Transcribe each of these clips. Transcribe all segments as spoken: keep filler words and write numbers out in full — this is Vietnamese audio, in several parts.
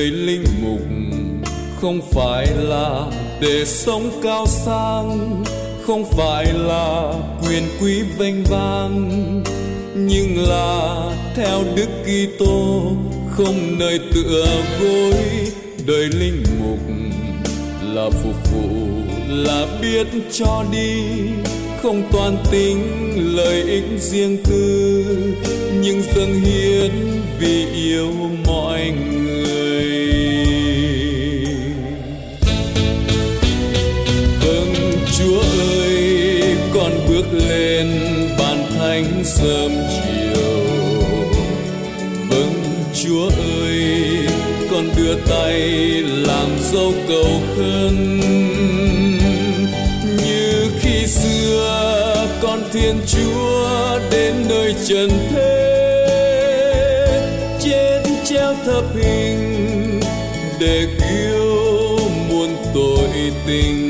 đời linh mục không phải là để sống cao sang, không phải là quyền quý vênh vang, nhưng là theo Đức Kitô không nơi tựa gối. Đời linh mục là phục vụ, là biết cho đi, không toan tính lợi ích riêng tư, nhưng dâng hiến vì yêu mọi người. Vâng Chúa ơi, con bước lên ban thánh sớm chiều. Vâng Chúa ơi, con đưa tay làm dấu cầu khấn. Như khi xưa con Thiên Chúa đến nơi trần thế, chết treo thập hình để cứu muôn tội tình.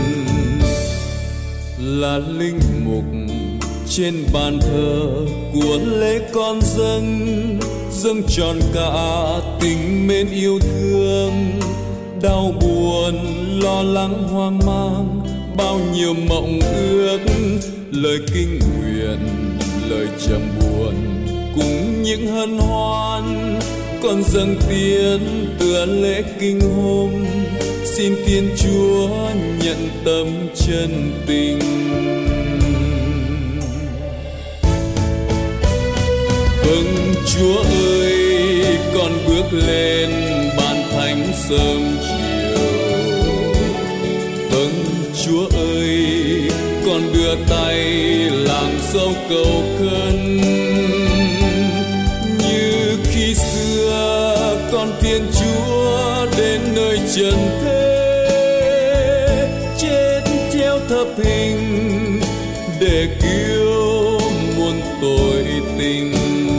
Là linh mục trên bàn thờ của lễ con dâng, dâng tròn cả tình mến yêu thương. Đau buồn, lo lắng, hoang mang, bao nhiêu mộng ước, lời kinh nguyện, lời trầm buồn, cùng những hân hoan. Con dâng tiến tựa lễ kinh hôm, xin Thiên Chúa nhận tâm chân tình. Vâng Chúa ơi, con bước lên ban thánh sớm chiều. Vâng Chúa ơi, con đưa tay làm dấu cầu khấn. Như khi xưa con Thiên Chúa đến nơi trần thế, chết treo thập hình để cứu muôn tội tình.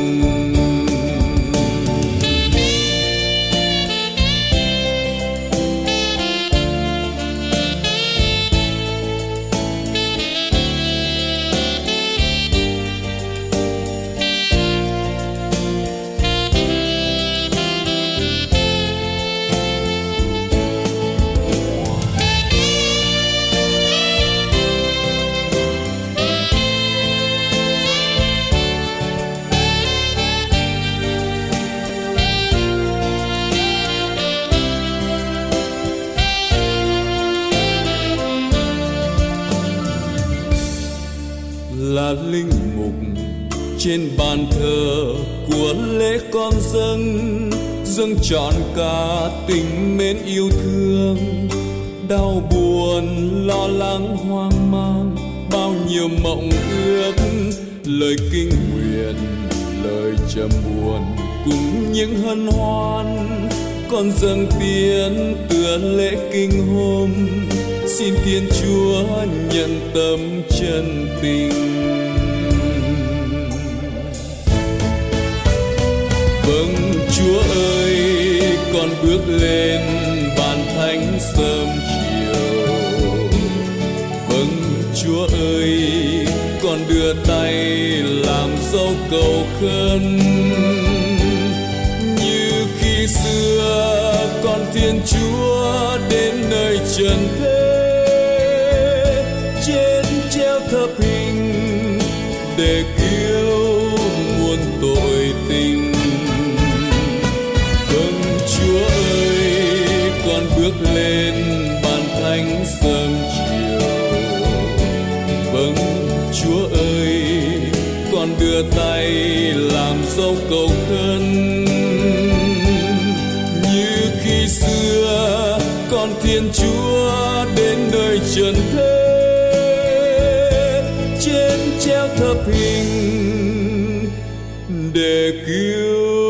Là linh mục trên bàn thờ của lễ con dâng, dâng trọn cả tình mến yêu thương. Đau buồn, lo lắng, hoang mang, bao nhiêu mộng ước, lời kinh nguyện, lời trầm buồn, cùng những hân hoan. Con dâng tiến tựa lễ kinh hôm, xin Thiên Chúa nhận tâm chân tình. Vâng Chúa ơi, con bước lên ban thánh sớm chiều. Vâng Chúa ơi, con đưa tay làm dấu cầu khấn. Như khi xưa con Thiên Chúa đến nơi trần thế, chết treo thập hình để cứu muôn tội tình. Vâng Chúa ơi, con bước lên ban thánh sớm chiều. Vâng Chúa ơi, con đưa tay làm dấu cầu khấn. Như khi xưa con Thiên Chúa đến nơi trần thế, chết treo thập hình để cứu